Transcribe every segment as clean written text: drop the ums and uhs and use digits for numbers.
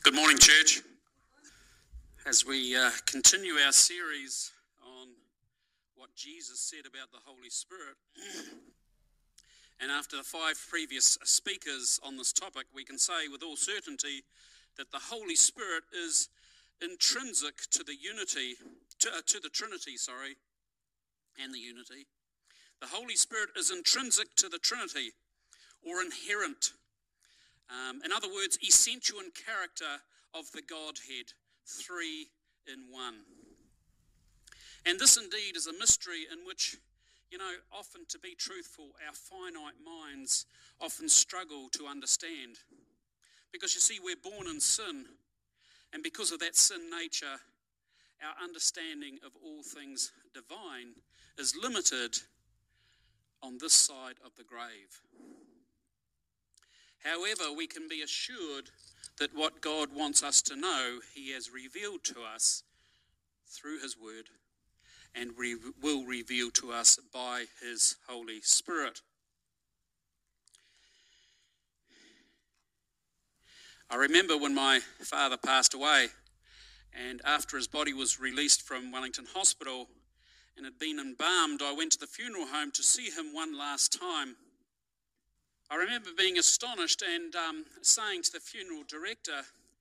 Good morning, church. As we continue our series on what Jesus said about the Holy Spirit, and after the 5 previous speakers on this topic, we can say with all certainty that the Holy Spirit is intrinsic to the Trinity, and the unity. The Holy Spirit is intrinsic to the Trinity, or inherent. In other words, essential in character of the Godhead, 3 in 1. And this indeed is a mystery in which, often to be truthful, our finite minds often struggle to understand. Because you see, we're born in sin, and because of that sin nature, our understanding of all things divine is limited on this side of the grave. However, we can be assured that what God wants us to know, He has revealed to us through His Word, and will reveal to us by His Holy Spirit. I remember when my father passed away, and after his body was released from Wellington Hospital and had been embalmed, I went to the funeral home to see him one last time. I remember being astonished and saying to the funeral director,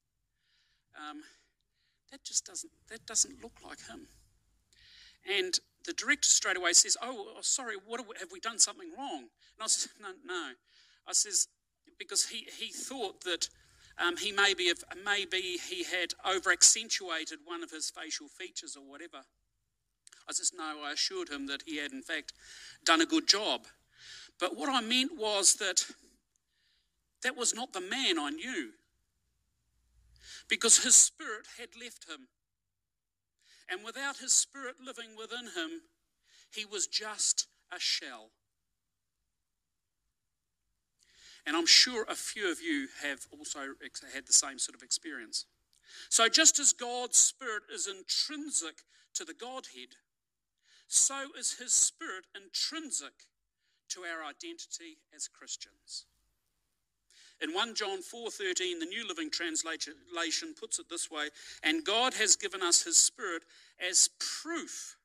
that doesn't look like him. And the director straight away says, "Oh, sorry, have we done something wrong?" And I said, "No." I says, because he thought that maybe he had over-accentuated one of his facial features or whatever. I says, "No," I assured him that he had in fact done a good job. But what I meant was that was not the man I knew, because his spirit had left him. And without his spirit living within him, he was just a shell. And I'm sure a few of you have also had the same sort of experience. So just as God's Spirit is intrinsic to the Godhead, so is His Spirit intrinsic to our identity as Christians. In 1 John 4:13, the New Living Translation puts it this way: "And God has given us His Spirit as proof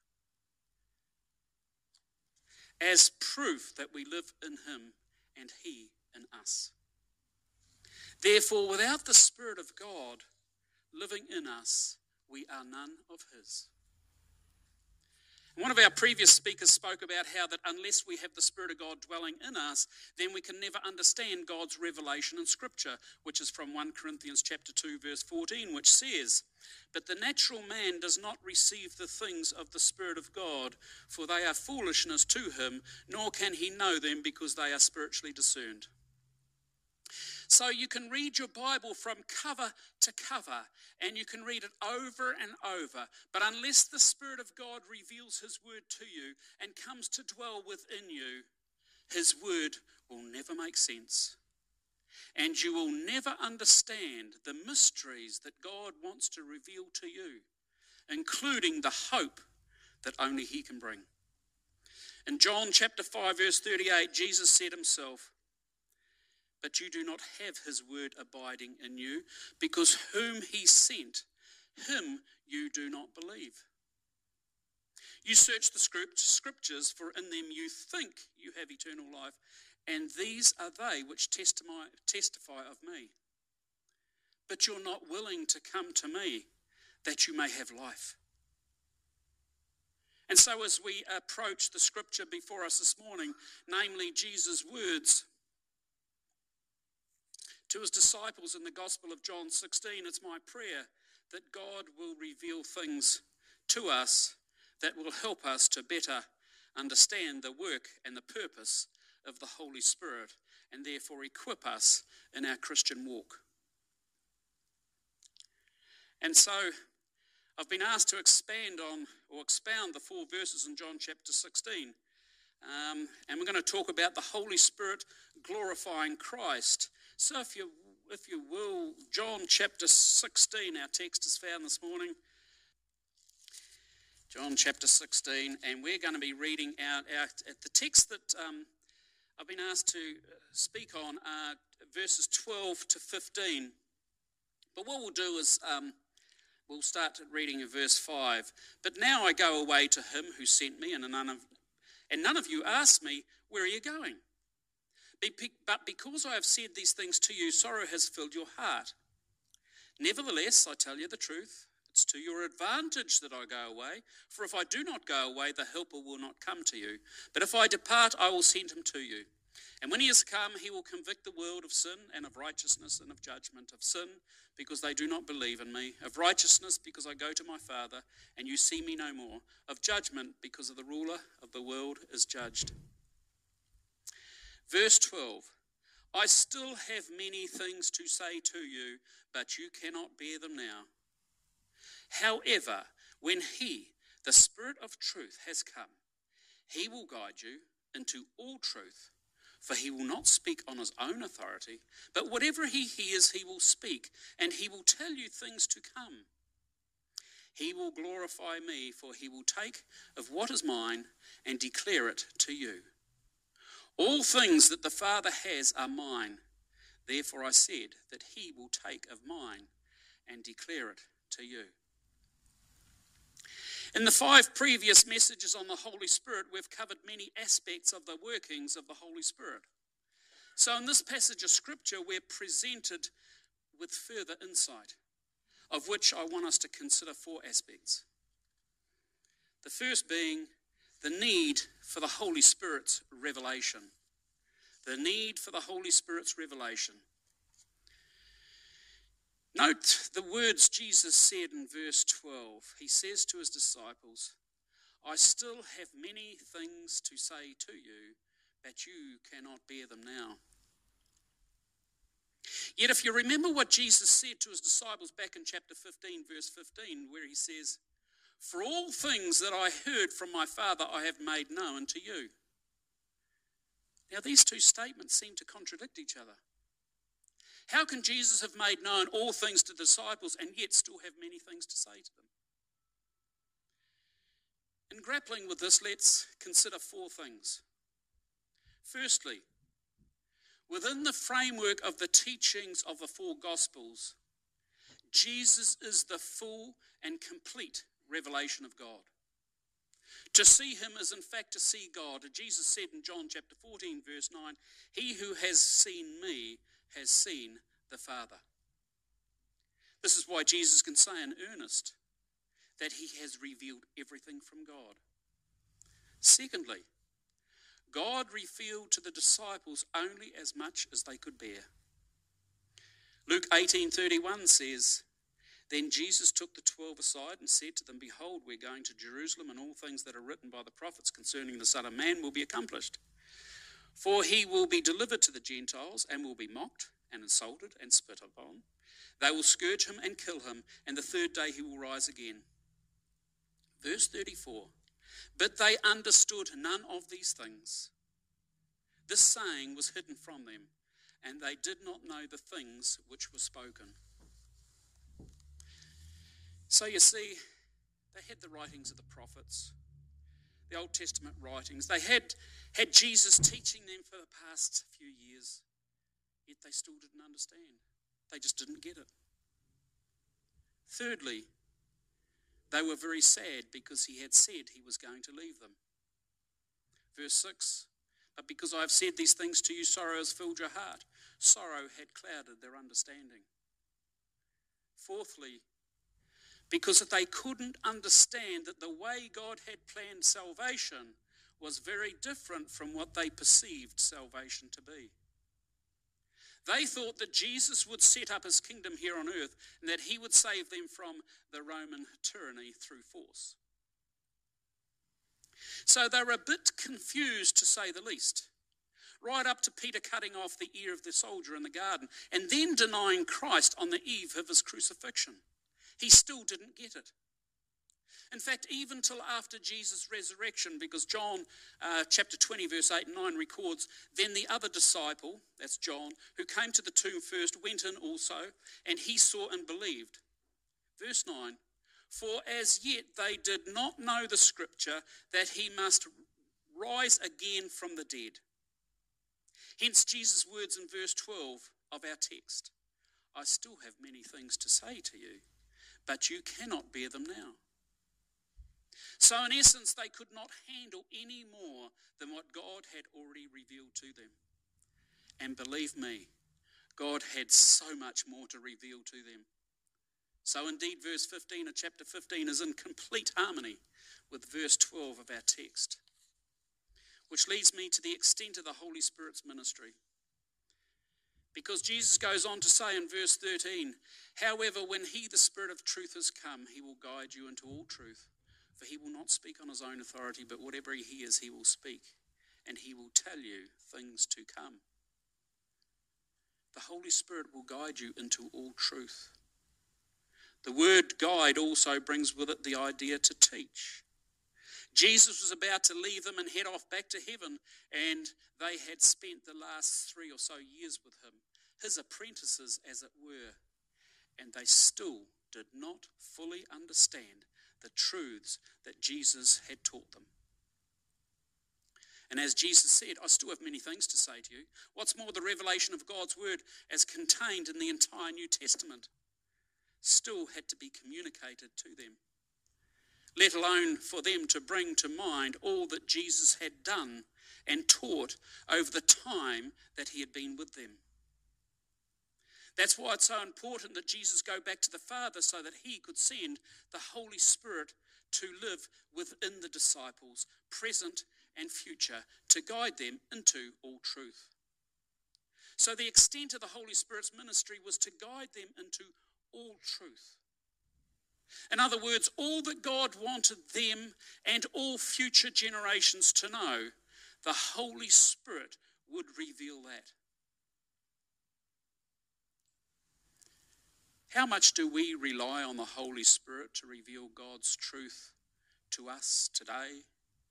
that we live in Him and He in us. Therefore, without the Spirit of God living in us, we are none of His." One of our previous speakers spoke about how that unless we have the Spirit of God dwelling in us, then we can never understand God's revelation in Scripture, which is from 1 Corinthians chapter 2, verse 14, which says, "But the natural man does not receive the things of the Spirit of God, for they are foolishness to him, nor can he know them because they are spiritually discerned." So you can read your Bible from cover to cover, and you can read it over and over, but unless the Spirit of God reveals His Word to you and comes to dwell within you, His Word will never make sense. And you will never understand the mysteries that God wants to reveal to you, including the hope that only He can bring. In John chapter 5, verse 38, Jesus said Himself, "But you do not have His word abiding in you, because whom He sent, Him you do not believe. You search the scriptures, for in them you think you have eternal life, and these are they which testify of me. But you're not willing to come to me, that you may have life." And so as we approach the scripture before us this morning, namely Jesus' words to His disciples in the Gospel of John 16, it's my prayer that God will reveal things to us that will help us to better understand the work and the purpose of the Holy Spirit, and therefore equip us in our Christian walk. And so I've been asked to expound the 4 verses in John chapter 16. And we're going to talk about the Holy Spirit glorifying Christ. So if you will, John chapter 16, our text is found this morning. John chapter 16, and we're going to be reading out the text that I've been asked to speak on are verses 12 to 15. But what we'll do is we'll start reading in verse 5. But now I go away to him who sent me, and none of you ask me, where are you going? But because I have said these things to you, sorrow has filled your heart. Nevertheless, I tell you the truth, it's to your advantage that I go away. For if I do not go away, the Helper will not come to you. But if I depart, I will send him to you. And when he has come, he will convict the world of sin and of righteousness and of judgment. Of sin, because they do not believe in me. Of righteousness, because I go to my Father, and you see me no more. Of judgment, because of the ruler of the world is judged. Verse 12. I still have many things to say to you, but you cannot bear them now. However, when he, the Spirit of truth, has come, he will guide you into all truth. For he will not speak on his own authority, but whatever he hears he will speak, and he will tell you things to come. He will glorify me, for he will take of what is mine and declare it to you. All things that the Father has are mine. Therefore I said that he will take of mine and declare it to you. In the 5 previous messages on the Holy Spirit, we've covered many aspects of the workings of the Holy Spirit. So in this passage of Scripture, we're presented with further insight, of which I want us to consider 4 aspects. The first being the need for the Holy Spirit's revelation. The need for the Holy Spirit's revelation. Note the words Jesus said in verse 12. He says to his disciples, I still have many things to say to you, but you cannot bear them now. Yet if you remember what Jesus said to his disciples back in chapter 15, verse 15, where he says, for all things that I heard from my Father I have made known to you. Now these 2 statements seem to contradict each other. How can Jesus have made known all things to the disciples and yet still have many things to say to them? In grappling with this, let's consider 4 things. Firstly, within the framework of the teachings of the 4 Gospels, Jesus is the full and complete revelation of God. To see him is in fact to see God. Jesus said in John chapter 14 verse 9, he who has seen me has seen the Father. This is why Jesus can say in earnest that he has revealed everything from God. Secondly, God revealed to the disciples only as much as they could bear. Luke 18:31 says, then Jesus took the 12 aside and said to them, behold, we're going to Jerusalem, and all things that are written by the prophets concerning the Son of Man will be accomplished. For he will be delivered to the Gentiles and will be mocked and insulted and spit upon. They will scourge him and kill him, and the 3rd day he will rise again. Verse 34, but they understood none of these things. This saying was hidden from them, and they did not know the things which were spoken. So you see, they had the writings of the prophets, the Old Testament writings. They had Jesus teaching them for the past few years, yet they still didn't understand. They just didn't get it. Thirdly, they were very sad because he had said he was going to leave them. Verse 6, but because I have said these things to you, sorrow has filled your heart. Sorrow had clouded their understanding. Fourthly, because they couldn't understand that the way God had planned salvation was very different from what they perceived salvation to be. They thought that Jesus would set up his kingdom here on earth and that he would save them from the Roman tyranny through force. So they were a bit confused, to say the least, right up to Peter cutting off the ear of the soldier in the garden and then denying Christ on the eve of his crucifixion. He still didn't get it. In fact, even till after Jesus' resurrection, because John chapter 20 verse 8 and 9 records, then the other disciple, that's John, who came to the tomb first, went in also, and he saw and believed. Verse 9, for as yet they did not know the scripture that he must rise again from the dead. Hence Jesus' words in verse 12 of our text. I still have many things to say to you, but you cannot bear them now." So in essence, they could not handle any more than what God had already revealed to them. And believe me, God had so much more to reveal to them. So indeed, verse 15 of chapter 15 is in complete harmony with verse 12 of our text, which leads me to the extent of the Holy Spirit's ministry. Because Jesus goes on to say in verse 13, "However, when he, the Spirit of truth, has come, he will guide you into all truth. For he will not speak on his own authority, but whatever he hears, he will speak, and he will tell you things to come." The Holy Spirit will guide you into all truth. The word guide also brings with it the idea to teach. Jesus was about to leave them and head off back to heaven, and they had spent the last 3 or so years with him, his apprentices as it were, and they still did not fully understand the truths that Jesus had taught them. And as Jesus said, "I still have many things to say to you." What's more, the revelation of God's word as contained in the entire New Testament still had to be communicated to them, let alone for them to bring to mind all that Jesus had done and taught over the time that he had been with them. That's why it's so important that Jesus go back to the Father so that he could send the Holy Spirit to live within the disciples, present and future, to guide them into all truth. So the extent of the Holy Spirit's ministry was to guide them into all truth. In other words, all that God wanted them and all future generations to know, the Holy Spirit would reveal that. How much do we rely on the Holy Spirit to reveal God's truth to us today?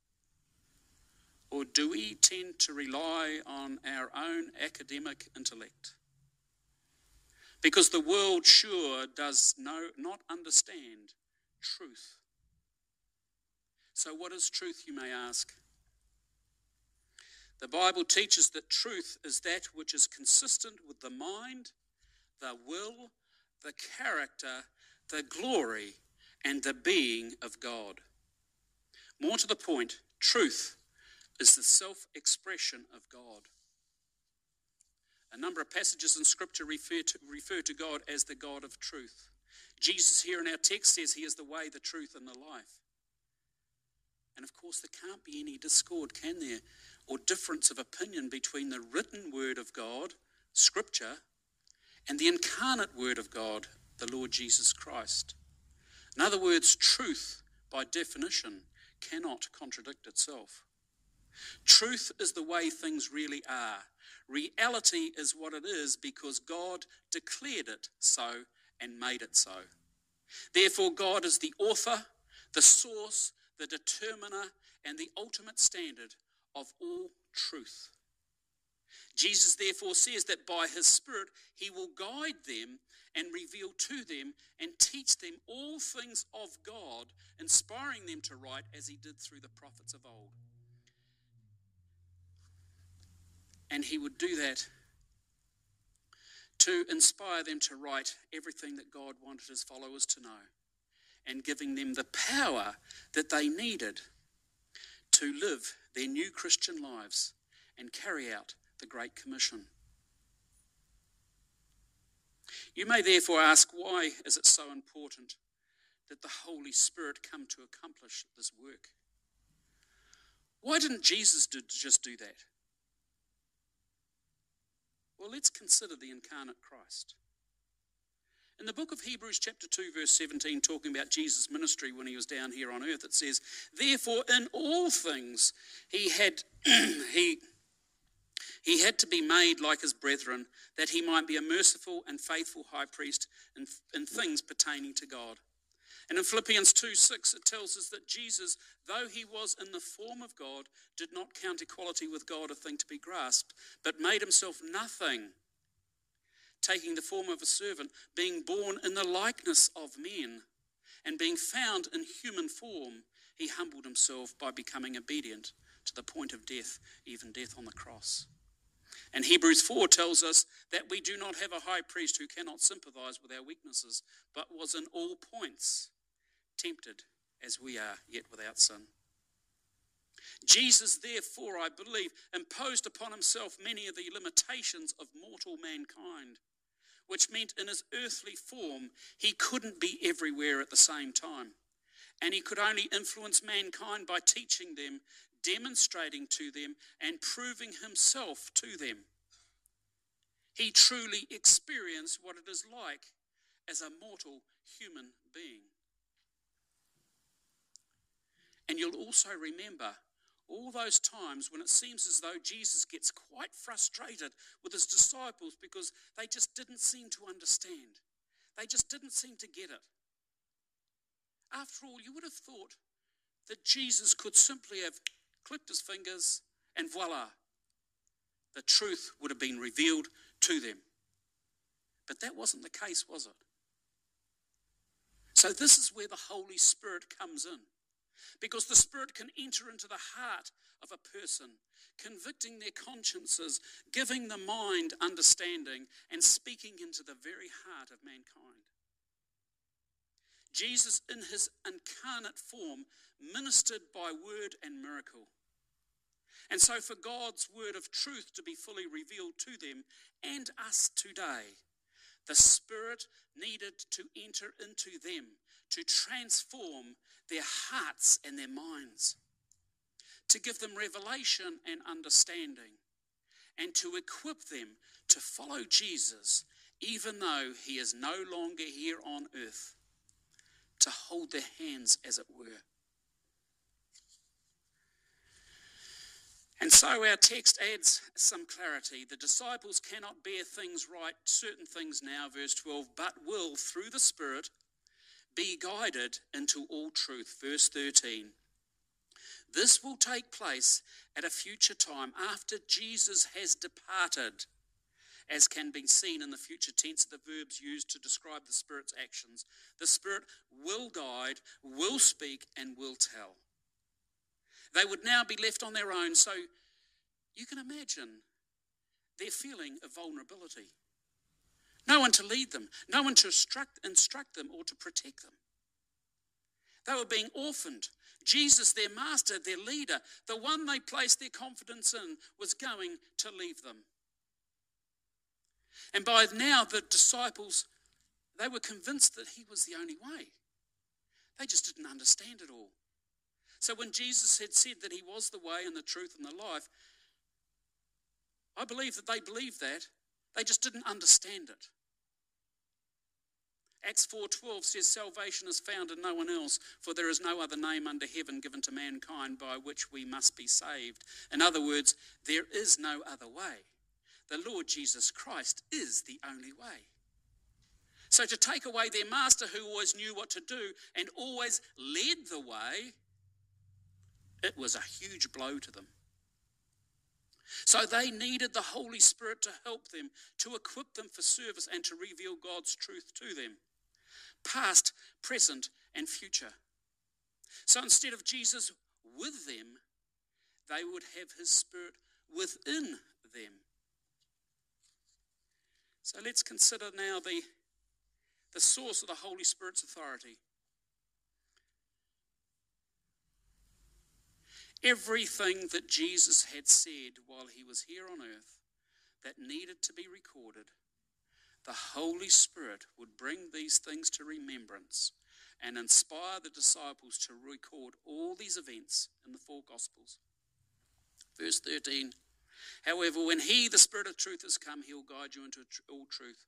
Or do we tend to rely on our own academic intellect? Because the world sure does not understand truth. So what is truth, you may ask? The Bible teaches that truth is that which is consistent with the mind, the will, the character, the glory, and the being of God. More to the point, truth is the self-expression of God. A number of passages in Scripture refer to God as the God of truth. Jesus here in our text says he is the way, the truth, and the life. And of course there can't be any discord, can there? Or difference of opinion between the written word of God, Scripture, and the incarnate word of God, the Lord Jesus Christ. In other words, truth, by definition, cannot contradict itself. Truth is the way things really are. Reality is what it is because God declared it so and made it so. Therefore, God is the author, the source, the determiner, and the ultimate standard of all truth. Jesus therefore says that by his Spirit he will guide them and reveal to them and teach them all things of God, inspiring them to write as he did through the prophets of old. And he would do that to inspire them to write everything that God wanted his followers to know, and giving them the power that they needed to live their new Christian lives and carry out the Great Commission. You may therefore ask, why is it so important that the Holy Spirit come to accomplish this work? Why didn't Jesus just do that? Well, let's consider the incarnate Christ. In the book of Hebrews chapter 2 verse 17, talking about Jesus' ministry when he was down here on earth, it says, "Therefore in all things he had to be made like his brethren, that he might be a merciful and faithful high priest in things pertaining to God." And in Philippians 2:6 it tells us that Jesus, though he was in the form of God, did not count equality with God a thing to be grasped, but made himself nothing, taking the form of a servant, being born in the likeness of men, and being found in human form, he humbled himself by becoming obedient to the point of death, even death on the cross. And Hebrews 4 tells us that we do not have a high priest who cannot sympathize with our weaknesses, but was in all points tempted as we are, yet without sin. Jesus, therefore, I believe, imposed upon himself many of the limitations of mortal mankind, which meant in his earthly form he couldn't be everywhere at the same time. And he could only influence mankind by teaching them, demonstrating to them, and proving himself to them. He truly experienced what it is like as a mortal human being. And you'll also remember all those times when it seems as though Jesus gets quite frustrated with his disciples because they just didn't seem to understand. They just didn't seem to get it. After all, you would have thought that Jesus could simply have clicked his fingers and voila, the truth would have been revealed to them. But that wasn't the case, was it? So this is where the Holy Spirit comes in. Because the Spirit can enter into the heart of a person, convicting their consciences, giving the mind understanding, and speaking into the very heart of mankind. Jesus, in his incarnate form, ministered by word and miracle. And so for God's word of truth to be fully revealed to them and us today, the Spirit needed to enter into them to transform their hearts and their minds, to give them revelation and understanding, and to equip them to follow Jesus, even though he is no longer here on earth, to hold their hands, as it were. And so our text adds some clarity. The disciples cannot bear things right, certain things now, verse 12, but will, through the Spirit, be guided into all truth. Verse 13. This will take place at a future time after Jesus has departed, as can be seen in the future tense of the verbs used to describe the Spirit's actions. The Spirit will guide, will speak, and will tell. They would now be left on their own, so you can imagine their feeling of vulnerability. No one to lead them, no one to instruct them or to protect them. They were being orphaned. Jesus, their master, their leader, the one they placed their confidence in, was going to leave them. And by now the disciples, they were convinced that he was the only way. They just didn't understand it all. So when Jesus had said that he was the way and the truth and the life, I believe that they believed that. They just didn't understand it. Acts 4:12 says, salvation is found in no one else, for there is no other name under heaven given to mankind by which we must be saved. In other words, there is no other way. The Lord Jesus Christ is the only way. So to take away their master who always knew what to do and always led the way, it was a huge blow to them. So they needed the Holy Spirit to help them, to equip them for service and to reveal God's truth to them, past, present, and future. So instead of Jesus with them, they would have his Spirit within them. So let's consider now the source of the Holy Spirit's authority. Everything that Jesus had said while he was here on earth that needed to be recorded, the Holy Spirit would bring these things to remembrance and inspire the disciples to record all these events in the four Gospels. Verse 13, however, when he, the Spirit of truth, has come, he will guide you into all truth.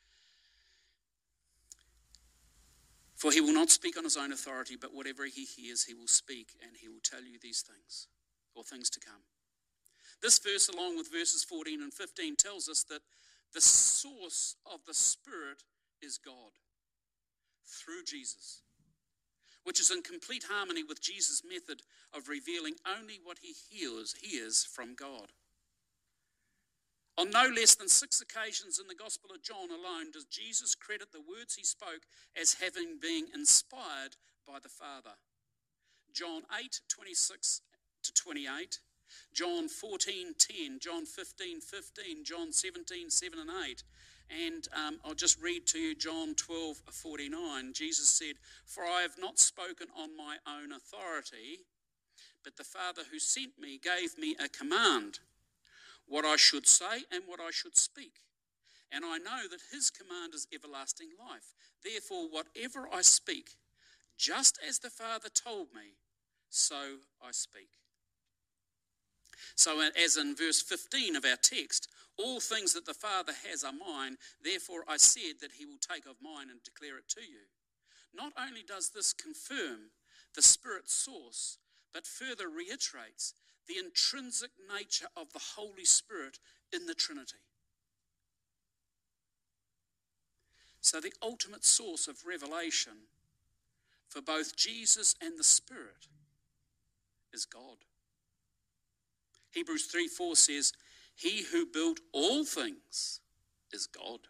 For he will not speak on his own authority, but whatever he hears, he will speak, and he will tell you these things, or things to come. This verse, along with verses 14 and 15, tells us that the source of the Spirit is God, through Jesus, which is in complete harmony with Jesus' method of revealing only what he hears from God. On no less than 6 occasions in the Gospel of John alone does Jesus credit the words he spoke as having been inspired by the Father. John 8:26-28, John 14:10, John 15:15, John 17:7 and 8. And I'll just read to you John 12:49. Jesus said, "For I have not spoken on my own authority, but the Father who sent me gave me a command, what I should say and what I should speak. And I know that his command is everlasting life. Therefore, whatever I speak, just as the Father told me, so I speak." So as in verse 15 of our text, "All things that the Father has are mine, therefore I said that he will take of mine and declare it to you." Not only does this confirm the Spirit's source, but further reiterates the intrinsic nature of the Holy Spirit in the Trinity. So the ultimate source of revelation for both Jesus and the Spirit is God. Hebrews 3:4 says, "He who built all things is God."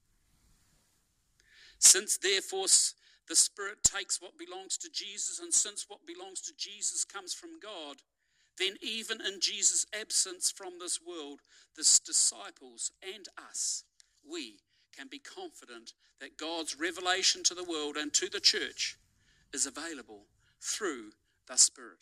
Since therefore the Spirit takes what belongs to Jesus, and since what belongs to Jesus comes from God, then even in Jesus' absence from this world, the disciples and us, we can be confident that God's revelation to the world and to the church is available through the Spirit.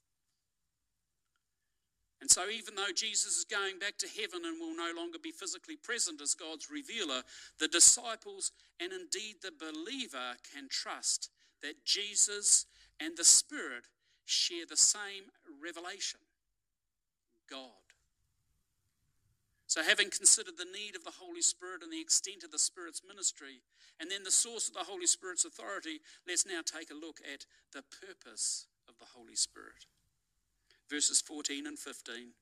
And so even though Jesus is going back to heaven and will no longer be physically present as God's revealer, the disciples and indeed the believer can trust that Jesus and the Spirit share the same revelation, God. So having considered the need of the Holy Spirit and the extent of the Spirit's ministry, and then the source of the Holy Spirit's authority, let's now take a look at the purpose of the Holy Spirit. Verses 14 and 15.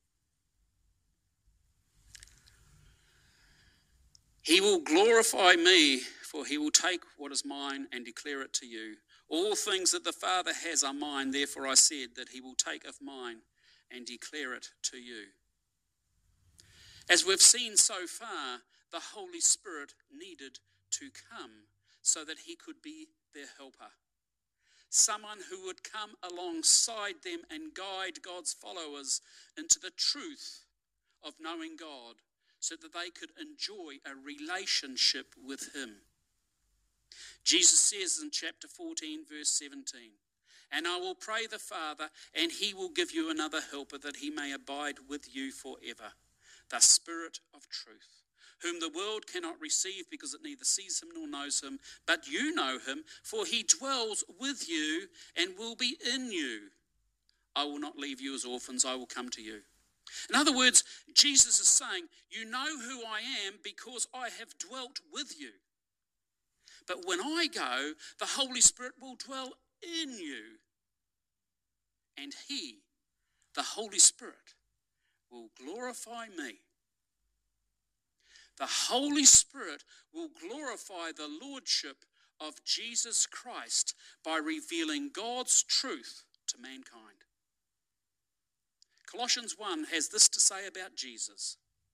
"He will glorify me, for he will take what is mine and declare it to you. All things that the Father has are mine, therefore I said that he will take of mine and declare it to you." As we've seen so far, the Holy Spirit needed to come so that he could be their helper. Someone who would come alongside them and guide God's followers into the truth of knowing God so that they could enjoy a relationship with him. Jesus says in chapter 14, verse 17, "And I will pray the Father, and he will give you another helper that he may abide with you forever, the Spirit of truth, whom the world cannot receive because it neither sees him nor knows him, but you know him, for he dwells with you and will be in you. I will not leave you as orphans, I will come to you." In other words, Jesus is saying, you know who I am because I have dwelt with you. But when I go, the Holy Spirit will dwell in you. And he, the Holy Spirit, will glorify me. The Holy Spirit will glorify the lordship of Jesus Christ by revealing God's truth to mankind. Colossians 1 has this to say about Jesus.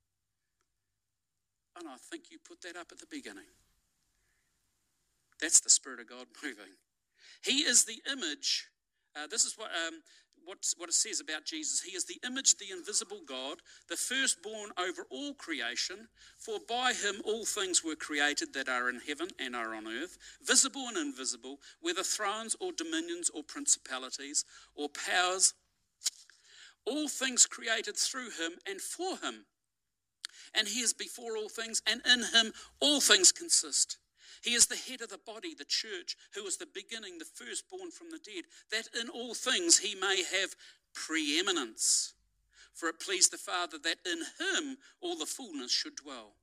And I think you put that up at the beginning. That's the Spirit of God moving. He is the image. This is what it says about Jesus. He is the image of the invisible God, the firstborn over all creation, for by him all things were created that are in heaven and are on earth, visible and invisible, whether thrones or dominions or principalities or powers, all things created through him and for him. And he is before all things, and in him all things consist. He is the head of the body, the church, who is the beginning, the firstborn from the dead, that in all things he may have preeminence. For it pleased the Father that in him all the fullness should dwell.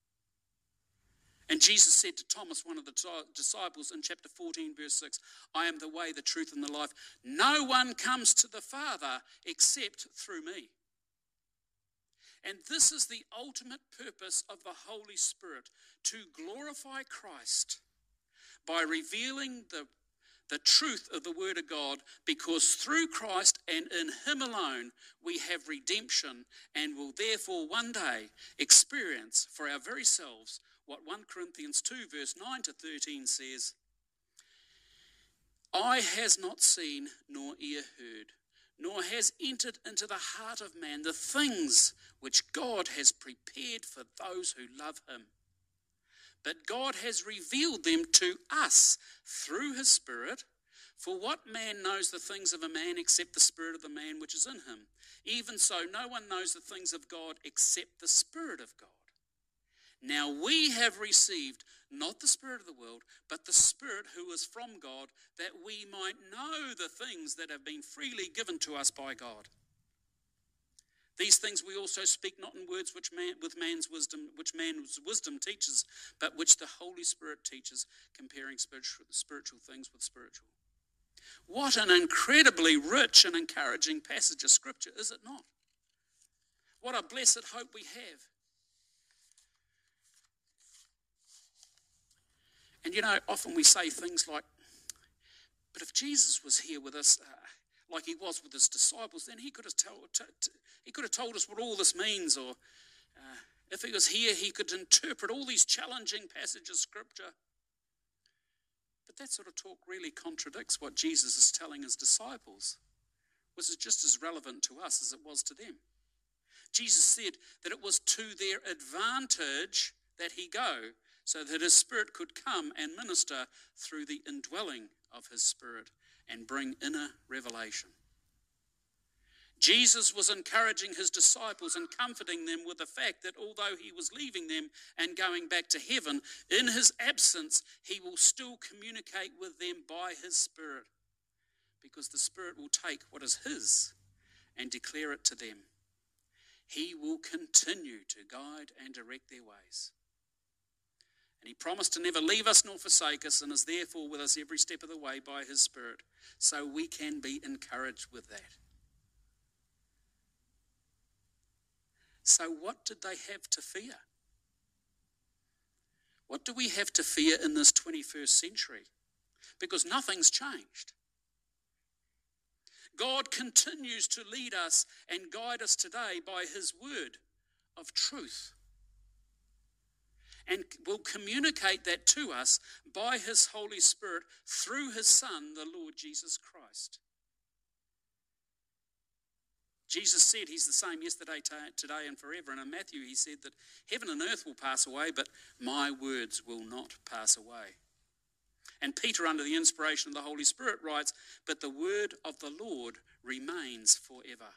And Jesus said to Thomas, one of the disciples, in chapter 14, verse 6, "I am the way, the truth, and the life. No one comes to the Father except through me." And this is the ultimate purpose of the Holy Spirit, to glorify Christ by revealing the truth of the Word of God, because through Christ and in him alone we have redemption and will therefore one day experience for our very selves what 1 Corinthians 2 verse 9 to 13 says, "Eye has not seen nor ear heard, nor has entered into the heart of man the things which God has prepared for those who love him. But God has revealed them to us through his Spirit. For what man knows the things of a man except the spirit of the man which is in him? Even so, no one knows the things of God except the Spirit of God. Now we have received not the spirit of the world, but the Spirit who is from God, that we might know the things that have been freely given to us by God. These things we also speak not in words which man's wisdom teaches, but which the Holy Spirit teaches, comparing spiritual things with spiritual. What an incredibly rich and encouraging passage of Scripture, is it not? What a blessed hope we have. And you know, often we say things like, but if Jesus was here with us, like he was with his disciples, then he could have told us what all this means, or if he was here, he could interpret all these challenging passages of Scripture. But that sort of talk really contradicts what Jesus is telling his disciples, which is just as relevant to us as it was to them. Jesus said that it was to their advantage that he go, so that his Spirit could come and minister through the indwelling of his Spirit and bring inner revelation. Jesus was encouraging his disciples and comforting them with the fact that although he was leaving them and going back to heaven, in his absence, he will still communicate with them by his Spirit, because the Spirit will take what is his and declare it to them. He will continue to guide and direct their ways. And he promised to never leave us nor forsake us, and is therefore with us every step of the way by his Spirit, so we can be encouraged with that. So what did they have to fear? What do we have to fear in this 21st century? Because nothing's changed. God continues to lead us and guide us today by his word of truth, and will communicate that to us by his Holy Spirit through his Son, the Lord Jesus Christ. Jesus said he's the same yesterday, today, and forever. And in Matthew he said that heaven and earth will pass away, but my words will not pass away. And Peter, under the inspiration of the Holy Spirit, writes, but the word of the Lord remains forever.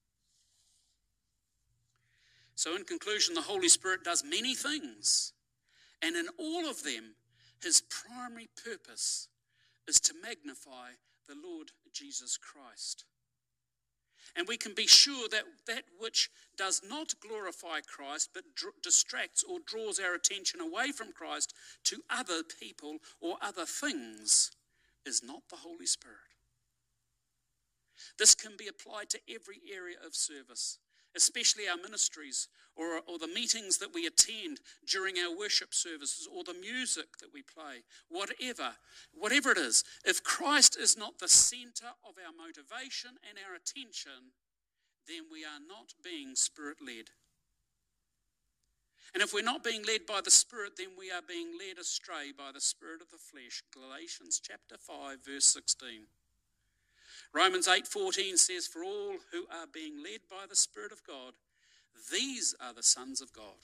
So in conclusion, the Holy Spirit does many things, and in all of them, his primary purpose is to magnify the Lord Jesus Christ. And we can be sure that that which does not glorify Christ, but distracts or draws our attention away from Christ to other people or other things, is not the Holy Spirit. This can be applied to every area of service, especially our ministries or the meetings that we attend during our worship services, or the music that we play, whatever it is. If Christ is not the center of our motivation and our attention, then we are not being Spirit-led. And if we're not being led by the Spirit, then we are being led astray by the spirit of the flesh. Galatians chapter 5, verse 16. Romans 8:14 says, for all who are being led by the Spirit of God, these are the sons of God.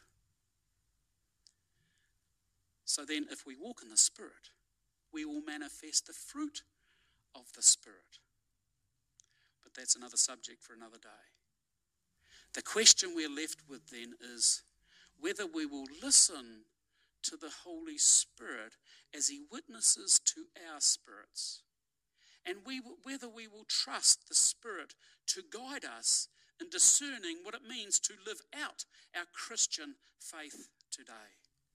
So then, if we walk in the Spirit, we will manifest the fruit of the Spirit. But that's another subject for another day. The question we're left with then is whether we will listen to the Holy Spirit as he witnesses to our spirits, and whether we will trust the Spirit to guide us in discerning what it means to live out our Christian faith today.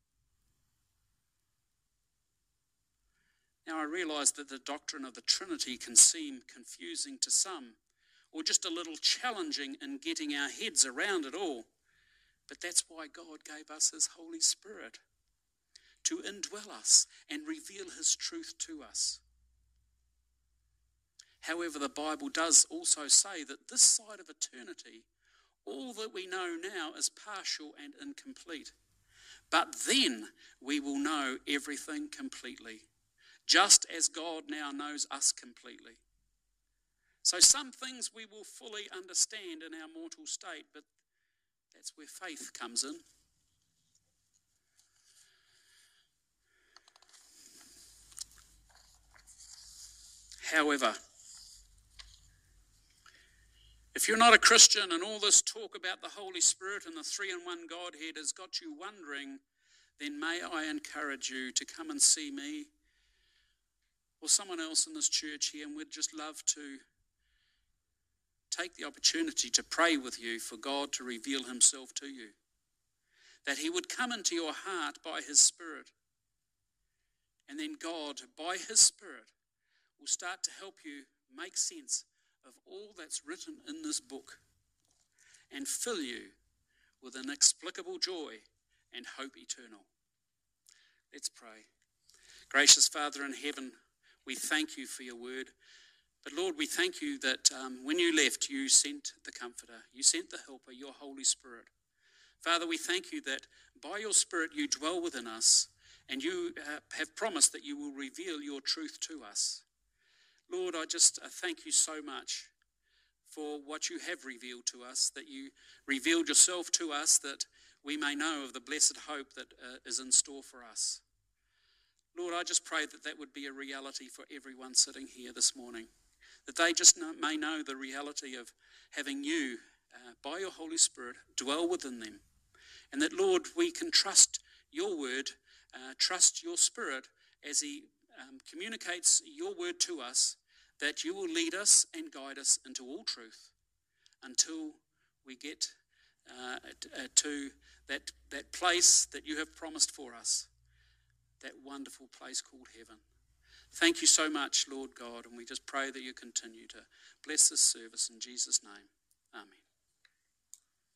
Now, I realise that the doctrine of the Trinity can seem confusing to some, or just a little challenging in getting our heads around it all. But that's why God gave us his Holy Spirit, to indwell us and reveal his truth to us. However, the Bible does also say that this side of eternity, all that we know now is partial and incomplete. But then we will know everything completely, just as God now knows us completely. So some things we will fully understand in our mortal state, but that's where faith comes in. However, if you're not a Christian and all this talk about the Holy Spirit and the three-in-one Godhead has got you wondering, then may I encourage you to come and see me or someone else in this church here, and we'd just love to take the opportunity to pray with you for God to reveal himself to you, that he would come into your heart by his Spirit, and then God, by his Spirit, will start to help you make sense of all that's written in this book and fill you with inexplicable joy and hope eternal. Let's pray. Gracious Father in heaven, we thank you for your word. But Lord, we thank you that when you left, you sent the Comforter, you sent the Helper, your Holy Spirit. Father, we thank you that by your Spirit you dwell within us, and you have promised that you will reveal your truth to us. Lord, I just thank you so much for what you have revealed to us, that you revealed yourself to us, that we may know of the blessed hope that is in store for us. Lord, I just pray that that would be a reality for everyone sitting here this morning, that they just may know the reality of having you, by your Holy Spirit, dwell within them, and that, Lord, we can trust your word, trust your Spirit as he communicates your word to us, that you will lead us and guide us into all truth until we get to that place that you have promised for us, that wonderful place called heaven. Thank you so much, Lord God, and we just pray that you continue to bless this service in Jesus' name. Amen.